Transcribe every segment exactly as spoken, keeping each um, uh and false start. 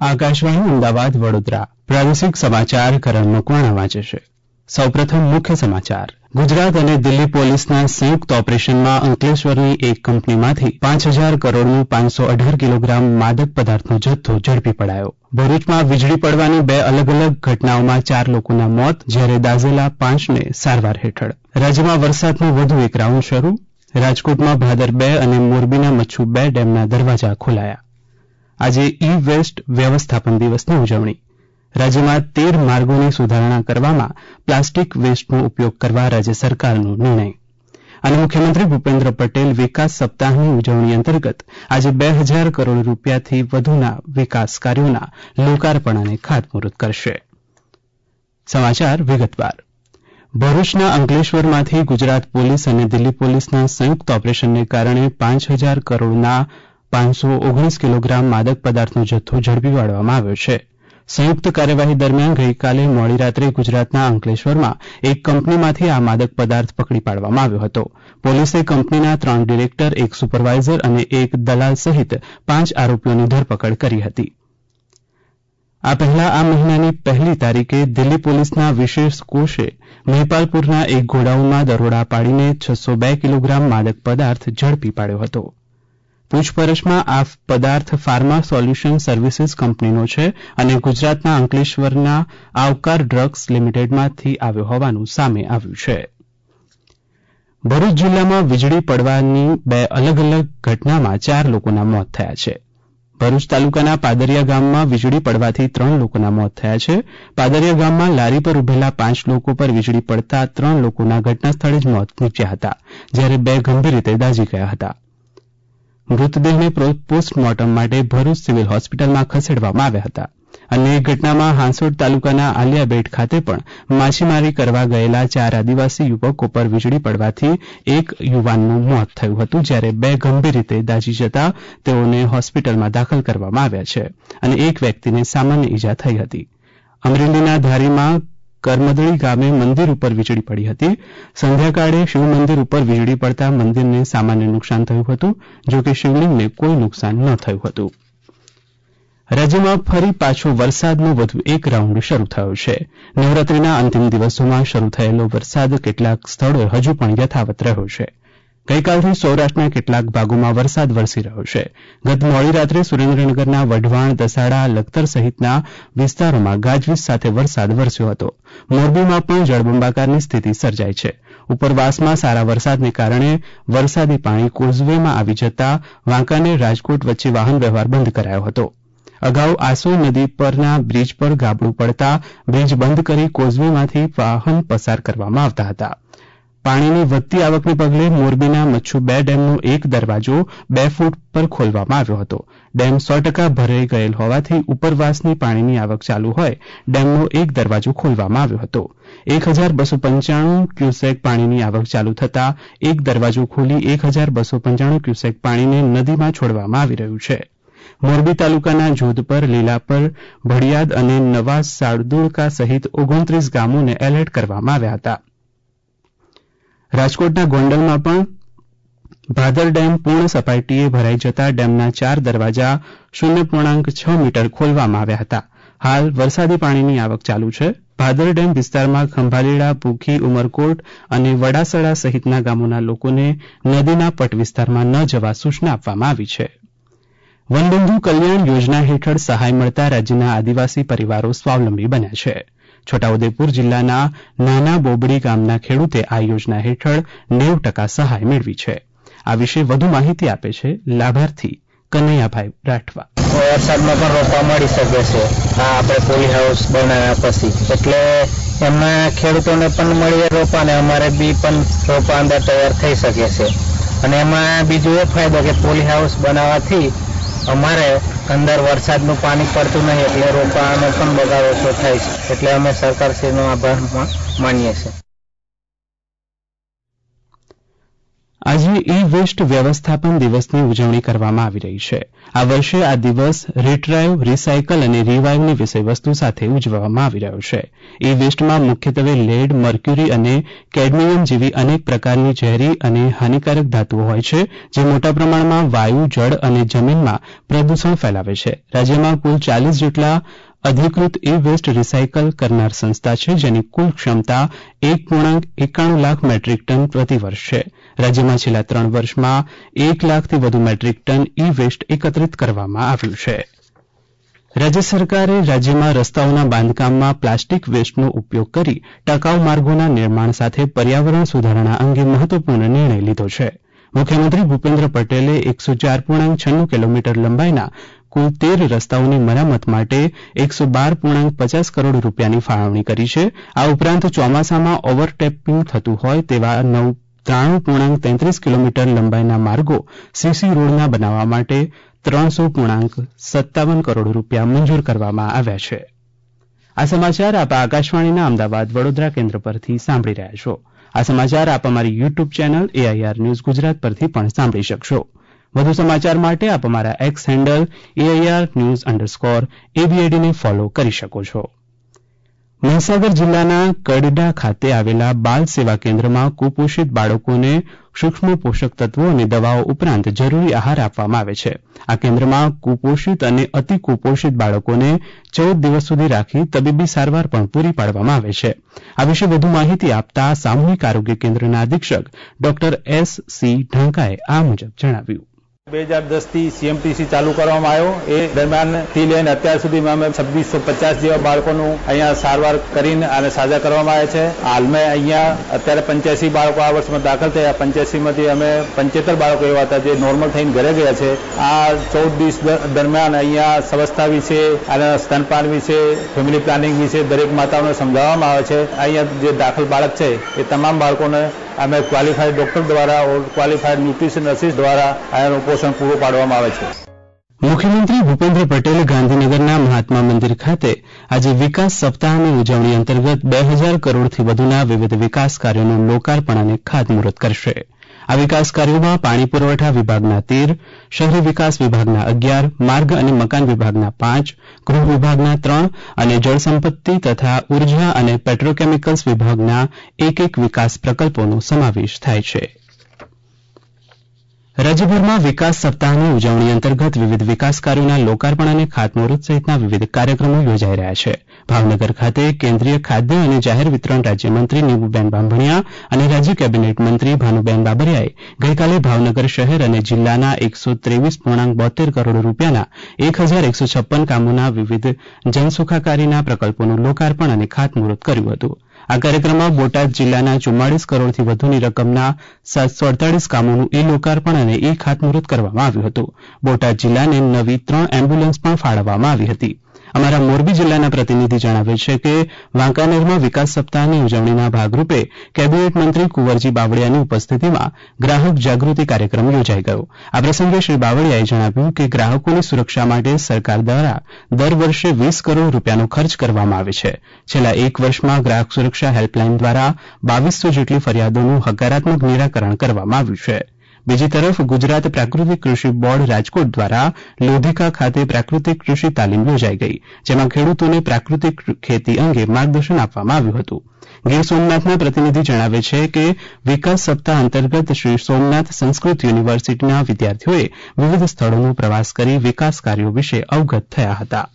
આકાશવાણી અમદાવાદ વડોદરા પ્રાદેશિક સમાચાર કરણ મકવાણા વાંચે છે. સૌપ્રથમ મુખ્ય સમાચાર. ગુજરાત અને દિલ્હી પોલીસના સંયુક્ત ઓપરેશનમાં અંકલેશ્વરની એક કંપનીમાંથી પાંચ હજાર કરોડનું પાંચસો અઢાર કિલોગ્રામ માદક પદાર્થનો જથ્થો ઝડપી પડાયો. ભરૂચમાં વીજળી પડવાની બે અલગ અલગ ઘટનાઓમાં ચાર લોકોના મોત, જ્યારે દાઝેલા પાંચને સારવાર હેઠળ. રાજ્યમાં વરસાદનો વધુ એક રાઉન્ડ શરૂ. રાજકોટમાં ભાદર બે અને મોરબીના મચ્છુ બે ડેમના દરવાજા ખોલાયા. આજે ઈ વેસ્ટ વ્યવસ્થાપન દિવસની ઉજવણી. રાજ્યમાં તેર માર્ગોની સુધારણા કરવામાં પ્લાસ્ટિક વેસ્ટનો ઉપયોગ કરવા રાજ્ય સરકારનો નિર્ણય. અને મુખ્યમંત્રી ભૂપેન્દ્ર પટેલ વિકાસ સપ્તાહની ઉજવણી અંતર્ગત આજે બે હજાર કરોડ રૂપિયાથી વધુના વિકાસ કાર્યોના લોકાર્પણ અને ખાતમુહૂર્ત કરશે. સમાચાર વિગતવાર. ભરૂચના અંકલેશ્વરમાંથી ગુજરાત પોલીસ અને દિલ્હી પોલીસના સંયુક્ત ઓપરેશનને કારણે પાંચ હજાર કરોડના પાંચસો ઓગણીસ કિલોગ્રામ માદક પદાર્થનો જથ્થો ઝડપી પાડવામાં આવ્યો છે. સંયુક્ત કાર્યવાહી દરમિયાન ગઈકાલે મોડી રાત્રે ગુજરાતના અંકલેશ્વરમાં એક કંપનીમાંથી આ માદક પદાર્થ પકડી પાડવામાં આવ્યો હતો. પોલીસે કંપનીના ત્રણ ડિરેક્ટર, એક સુપરવાઇઝર અને એક દલાલ સહિત પાંચ આરોપીઓની ધરપકડ કરી હતી. આ પહેલા આ મહિનાની પહેલી તારીખે દિલ્હી પોલીસના વિશેષ કોષે મહિપાલપુરના એક ગોડાઉનમાં દરોડા પાડીને છસો બે કિલોગ્રામ માદક પદાર્થ ઝડપી પાડ્યો હતો. પૂછપરછમાં આ પદાર્થ ફાર્મા સોલ્યુશન સર્વિસીસ કંપનીનો છે અને ગુજરાતના અંકલેશ્વરના આવકાર ડ્રગ્સ લિમિટેડમાંથી આવ્યો હોવાનું સામે આવ્યું છે. ભરૂચ જિલ્લામાં વીજળી પડવાની બે અલગ અલગ ઘટનામાં ચાર લોકોના મોત થયા છે. ભરૂચ તાલુકાના પાદરિયા ગામમાં વીજળી પડવાથી ત્રણ લોકોના મોત થયા છે. પાદરિયા ગામમાં લારી પર ઉભેલા પાંચ લોકો પર વીજળી પડતા ત્રણ લોકોના ઘટના સ્થળે જ મોત નીપજ્યા હતા, જ્યારે બે ગંભીર રીતે દાઝી ગયા હતા. મૃતદેહને પોસ્ટમોર્ટમ માટે ભરૂચ સિવિલ હોસ્પિટલમાં ખસેડવામાં આવ્યા હતા. અન્ય એક ઘટનામાં હાંસોડ તાલુકાના આલિયાબેટ ખાતે પણ માછીમારી કરવા ગયેલા ચાર આદિવાસી યુવકો પર વીજળી પડવાથી એક યુવાનનું મોત થયું હતું, જ્યારે બે ગંભીર રીતે દાઝી જતા તેઓને હોસ્પિટલમાં દાખલ કરવામાં આવ્યા છે અને એક વ્યક્તિને સામાન્ય ઈજા થઈ હતી. અમરેલીના ધારીમાં કરમદળી ગામે મંદિર ઉપર વીજળી પડી હતી. સંધ્યાકાળે શિવ મંદિર ઉપર વીજળી પડતા મંદિરને સામાન્ય નુકસાન થયું હતું, જોકે શિવલિંગને કોઈ નુકસાન ન થયું હતું. રાજ્યમાં ફરી પાછો વરસાદનો વધુ એક રાઉન્ડ શરૂ થયો છે. નવરાત્રીના અંતિમ દિવસોમાં શરૂ થયેલો વરસાદ કેટલાક સ્થળોએ હજુ પણ યથાવત રહ્યો છે. ગઈકાલથી સૌરાષ્ટ્રના કેટલાક ભાગોમાં વરસાદ વરસી રહ્યો છે. ગત મોડી રાત્રે સુરેન્દ્રનગરના વઢવાણ, દસાડા, લખતર સહિતના વિસ્તારોમાં ગાજવીજ સાથે વરસાદ વરસ્યો હતો. મોરબીમાં પણ જળબંબાકારની સ્થિતિ સર્જાઈ છે. ઉપરવાસમાં સારા વરસાદને કારણે વરસાદી પાણી કોઝવેમાં આવી જતા વાંકાનેર રાજકોટ વચ્ચે વાહન વ્યવહાર બંધ કરાયો હતો. અગાઉ આસોઈ નદી પરના બ્રિજ પર ગાબડું પડતા બ્રિજ બંધ કરી કોઝવેમાંથી વાહન પસાર કરવામાં આવતા હતા. પાણીની વધતી આવકને પગલે મોરબીના મચ્છુ બે ડેમનો એક દરવાજો બે ફૂટ પર ખોલવામાં આવ્યો હતો. ડેમ સો ટકા ભરાઈ ગયેલ હોવાથી ઉપરવાસની પાણીની આવક ચાલુ હોય ડેમનો એક દરવાજો ખોલવામાં આવ્યો હતો. એક હજાર બસો પંચાણું ક્યુસેક પાણીની આવક ચાલુ થતાં એક દરવાજો ખોલી એક હજાર બસો પંચાણું ક્યુસેક પાણીને નદીમાં છોડવામાં આવી રહ્યું છે. મોરબી તાલુકાના જોધપર, લીલાપર, ભડિયાદ અને નવા સાળદુળકા સહિત ઓગણત્રીસ ગામોને એલર્ટ કરવામાં આવ્યા હતા. રાજકોટના ગોંડલમાં પણ ભાદર ડેમ પૂર્ણ સપાટીએ ભરાઈ જતા ડેમના ચાર દરવાજા શૂન્ય પૂર્ણાંક છ મીટર ખોલવામાં આવ્યા હતા. હાલ વરસાદી પાણીની આવક ચાલુ છે. ભાદર ડેમ વિસ્તારમાં ખંભાલીડા, ભૂખી, ઉમરકોટ અને વડાસડા સહિતના ગામોના લોકોને નદીના પટ વિસ્તારમાં ન જવા સૂચના આપવામાં આવી છે. વનબંધુ કલ્યાણ યોજના હેઠળ સહાય મળતા રાજ્યના આદિવાસી પરિવારો સ્વાવલંબી બન્યા છે. છોટાઉદેપુર જિલ્લાના નાના બોબડી ગામના ખેડૂતે આ યોજના હેઠળ નેવું ટકા સહાય મેળવી છે. આ વિશે વધુ માહિતી આપે છે લાભાર્થી કનૈયાભાઈ રાઠવા. વરસાદમાં પણ રોપા મળી શકે છે આ આપણે પોલી હાઉસ બનાવ્યા પછી, એટલે એમના ખેડૂતોને પણ મળી રોપા ને અમારે બી પણ રોપા અંદર તૈયાર થઈ શકે છે. અને એમાં બીજું એ ફાયદો કે પોલી હાઉસ બનાવવાથી અમારે અંદર વરસાદનું પાણી પડતું નહીં, એટલે રોપાનો પણ બગાડ ઓછો થાય છે. એટલે અમે સરકારશ્રીનો આભાર માનીએ છીએ. આજે ઈ વેસ્ટ વ્યવસ્થાપન દિવસની ઉજવણી કરવામાં આવી રહી છે. આ વર્ષે આ દિવસ રીટ્રાઈવ, રીસાયકલ અને રીવાઈવની વિષયવસ્તુ સાથે ઉજવવામાં આવી રહ્યો છે. ઈ વેસ્ટમાં મુખ્યત્વે લેડ, મર્ક્યુરી અને કેડમિયમ જેવી અનેક પ્રકારની ઝેરી અને હાનિકારક ધાતુઓ હોય છે, જે મોટા પ્રમાણમાં વાયુ, જળ અને જમીનમાં પ્રદૂષણ ફેલાવે છે. રાજ્યમાં કુલ ચાલીસ જેટલા અધિકૃત ઈ વેસ્ટ રિસાયકલ કરનાર સંસ્થા છે, જેની કુલ ક્ષમતા એક પૂર્ણાંક એકાણું લાખ મેટ્રિક ટન પ્રતિવર્ષ છે. રાજ્યમાં છેલ્લા ત્રણ વર્ષમાં એક લાખથી વધુ મેટ્રિક ટન ઈ વેસ્ટ એકત્રિત કરવામાં આવ્યું છે. રાજ્ય સરકારે રાજ્યમાં રસ્તાઓના બાંધકામમાં પ્લાસ્ટિક વેસ્ટનો ઉપયોગ કરી ટકાઉ માર્ગોના નિર્માણ સાથે પર્યાવરણ સુધારણા અંગે મહત્વપૂર્ણ નિર્ણય લીધો છે. મુખ્યમંત્રી ભૂપેન્દ્ર પટેલે એકસો ચાર પૂર્ણાંક છન્નું કિલોમીટર લંબાઈના કુલ તેર રસ્તાઓની મરામત માટે એકસો બાર પૂર્ણાંક પચાસ કરોડ રૂપિયાની ફાળવણી કરી છે. આ ઉપરાંત ચોમાસામાં ઓવરટેપિંગ થતું હોય તેવા નવ ત્રાણું પૂર્ણાંક તેત્રીસ કિલોમીટર લંબાઈના માર્ગો સીસી રોડના બનાવવા માટે ત્રણસો પૂર્ણાંક સત્તાવન કરોડ રૂપિયા મંજૂર કરવામાં આવ્યા છે. આ સમાચાર આપ આકાશવાણીના અમદાવાદ વડોદરા કેન્દ્ર પરથી સાંભળી રહ્યા છો. આ સમાચાર આપ અમારી YouTube channel AIR news Gujarat પરથી પણ સાંભળી શકશો. વધુ સમાચાર માટે આપ અમારા X handle AIR news underscore એબીએડીને ફોલો કરી શકો છો. મહીસાગર જિલ્લાના કડડા ખાતે આવેલા બાલ સેવા કેન્દ્રમાં કુપોષિત બાળકોને સૂક્ષ્મ પોષક તત્વો અને દવાઓ ઉપરાંત જરૂરી આહાર આપવામાં આવે છે. આ કેન્દ્રમાં કુપોષિત અને અતિ કુપોષિત બાળકોને ચૌદ દિવસ સુધી રાખી તબીબી સારવાર પણ પૂરી પાડવામાં આવે છે. આ વિશે વધુ માહિતી આપતા સામૂહિક આરોગ્ય કેન્દ્રના અધિક્ષક ડોક્ટર એસ સી ઢાંકાએ આ મુજબ જણાવ્યું. બે હજાર દસ થી સીએમટીસી ચાલુ કરવામાં આવ્યો. એ દરમિયાન થી લઈને અત્યાર સુધીમાં અમે છવ્વીસો પચાસ જેવા બાળકોનું અહીંયા સારવાર કરીને અને સાજા કરવામાં આવે છે. હાલમાં અહીંયા અત્યારે પંચ્યાસી બાળકો આ વર્ષમાં દાખલ થયા. પંચ્યાસી માંથી અમે પંચોતેર બાળકો એવા હતા જે નોર્મલ થઈને ઘરે ગયા છે. આ ચૌદ દિવસ દરમિયાન અહીંયા સ્વસ્થતા વિશે અને સ્તનપાન વિશે, ફેમિલી પ્લાનિંગ વિશે દરેક માતાઓને સમજાવવામાં આવે છે. અહીંયા જે દાખલ બાળક છે એ તમામ બાળકોને અમે ક્વોલિફાઈડ ડોક્ટર દ્વારા ક્વોલિફાઈડ ન્યુટ્રિશનિસ્ટ દ્વારા આનું પોષણ પૂરું પાડવામાં આવે છે. મુખ્યમંત્રી ભૂપેન્દ્ર પટેલ ગાંધીનગરના મહાત્મા મંદિર ખાતે આજે વિકાસ સપ્તાહની ઉજવણી અંતર્ગત બે હજાર કરોડથી વધુના વિવિધ વિકાસ કાર્યોનું લોકાર્પણ અને ખાતમુહૂર્ત કરશે. આ વિકાસ કાર્યોમાં પાણી પુરવઠા વિભાગના તેર, શહેરી વિકાસ વિભાગના અગિયાર, માર્ગ અને મકાન વિભાગના પાંચ, ગૃહ વિભાગના ત્રણ અને જળસંપત્તિ તથા ઉર્જા અને પેટ્રોકેમિકલ્સ વિભાગના એક એક વિકાસ પ્રકલ્પોનો સમાવેશ થાય છે. રાજ્યભરમાં વિકાસ સપ્તાહની ઉજવણી અંતર્ગત વિવિધ વિકાસ કાર્યોના લોકાર્પણ અને ખાતમુહૂર્ત સહિતના વિવિધ કાર્યક્રમો યોજાઈ રહ્યા છે. ભાવનગર ખાતે કેન્દ્રીય ખાદ્ય અને જાહેર વિતરણ રાજ્યમંત્રી નીમુબેન બાંભણિયા અને રાજ્ય કેબિનેટ મંત્રી ભાનુબેન બાબરિયાએ ગઈકાલે ભાવનગર શહેર અને જિલ્લાના એકસો ત્રેવીસ પૂર્ણાંક બોતેર કરોડ રૂપિયાના એક હજાર એકસો છપ્પન કામોના વિવિધ જનસુખાકારીના પ્રકલ્પોનું લોકાર્પણ અને ખાતમુહૂર્ત કર્યું હતું. આ કાર્યક્રમમાં બોટાદ જિલ્લાના ચુમ્માળીસ કરોડથી વધુની રકમના સાતસો અડતાલીસ કામોનું ઈ લોકાર્પણ અને ઈ ખાતમુહૂર્ત કરવામાં આવ્યું હતું. બોટાદ જિલ્લાને નવી ત્રણ એમ્બ્યુલન્સ પણ ફાળવવામાં આવી હતી. અમારા મોરબી જિલ્લાના પ્રતિનિધિ જણાવે છે કે વાંકાનેરમાં વિકાસ સપ્તાહની ઉજવણીના ભાગરૂપે કેબિનેટ મંત્રી કુંવરજી બાવળિયાની ઉપસ્થિતિમાં ગ્રાહક જાગૃતિ કાર્યક્રમ યોજાઈ ગયો. આ પ્રસંગે શ્રી બાવળિયાએ જણાવ્યું કે ગ્રાહકોની સુરક્ષા માટે સરકાર દ્વારા દર વર્ષે વીસ કરોડ રૂપિયાનો ખર્ચ કરવામાં આવે છે. છેલ્લા એક વર્ષમાં ગ્રાહક સુરક્ષા હેલ્પલાઇન દ્વારા બાવીસો જેટલી ફરિયાદોનું હકારાત્મક નિરાકરણ કરવામાં આવ્યું છે. બીજી તરફ ગુજરાત પ્રાકૃતિક કૃષિ બોર્ડ રાજકોટ દ્વારા લોધિકા ખાતે પ્રાકૃતિક કૃષિ તાલીમ યોજાઈ ગઈ, જેમાં ખેડૂતોને પ્રાકૃતિક ખેતી અંગે માર્ગદર્શન આપવામાં આવ્યું હતું. ગીર સોમનાથના પ્રતિનિધિ જણાવે છે કે વિકાસ સપ્તાહ અંતર્ગત શ્રી સોમનાથ સંસ્કૃત યુનિવર્સિટીના વિદ્યાર્થીઓએ વિવિધ સ્થળોનો પ્રવાસ કરી વિકાસ કાર્યો વિશે અવગત થયા હતા.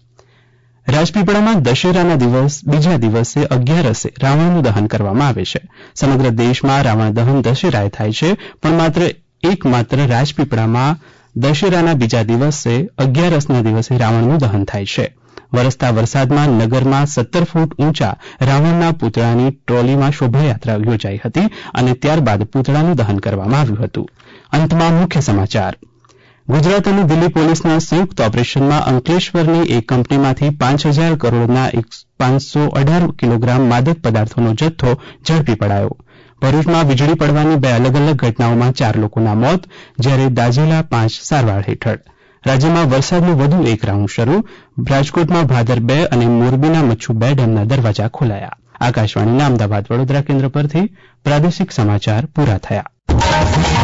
રાજપીપળામાં દશેરાના દિવસ બીજા દિવસે અગિયારસે રાવણનું દહન કરવામાં આવે છે. સમગ્ર દેશમાં રાવણ દહન દશેરાએ થાય છે, પણ માત્ર એકમાત્ર રાજપીપળામાં દશેરાના બીજા દિવસે અગિયારસના દિવસે રાવણનું દહન થાય છે. વરસતા વરસાદમાં નગરમાં સત્તર ફૂટ ઊંચા રાવણના પૂતળાની ટ્રોલીમાં શોભાયાત્રા યોજાઈ હતી અને ત્યારબાદ પૂતળાનું દહન કરવામાં આવ્યું હતું. અંતમાં મુખ્ય સમાચાર. ગુજરાત અને દિલ્હી પોલીસના સંયુક્ત ઓપરેશનમાં અંકલેશ્વરની એક કંપનીમાંથી પાંચ હજાર કરોડના પાંચસો અઢાર કિલોગ્રામ માદક પદાર્થોનો જથ્થો ઝડપી પડાયો. ભરૂચમાં વીજળી પડવાની બે અલગ અલગ ઘટનાઓમાં ચાર લોકોના મોત, જ્યારે દાઝેલા પાંચ સારવાર હેઠળ. રાજ્યમાં વરસાદનું વધુ એક રાઉન્ડ શરૂ. રાજકોટમાં ભાદર બે અને મોરબીના મચ્છુ બે ડેમના દરવાજા ખોલાયા. આકાશવાણીના અમદાવાદ વડોદરા કેન્દ્ર પરથી પ્રાદેશિક સમાચાર પૂરા થયા.